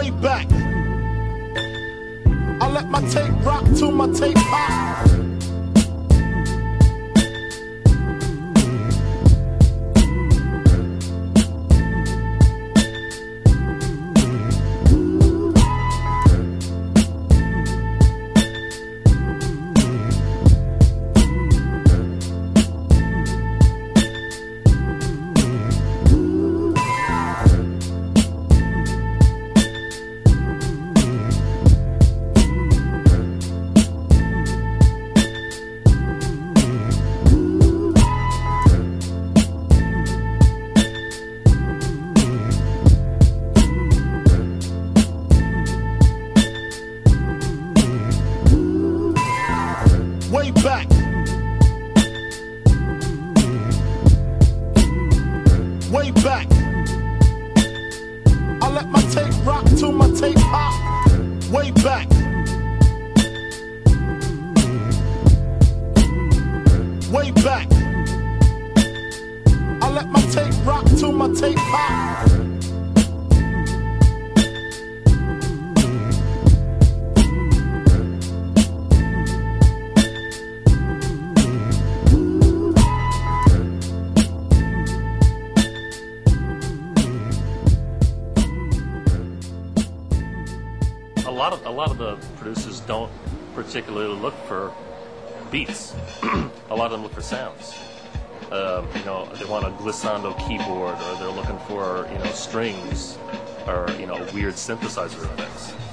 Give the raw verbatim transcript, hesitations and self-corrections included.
way back. I let my tape rock till my tape pop. Way back. Way back. I let my tape rock till my tape pop. Way back. Way back. I let my tape rock till my tape pop. A lot of a lot of the producers don't particularly look for beats. A lot of them look for sounds. Um, you know, they want a glissando keyboard, or they're looking for you know strings, or you know weird synthesizer effects.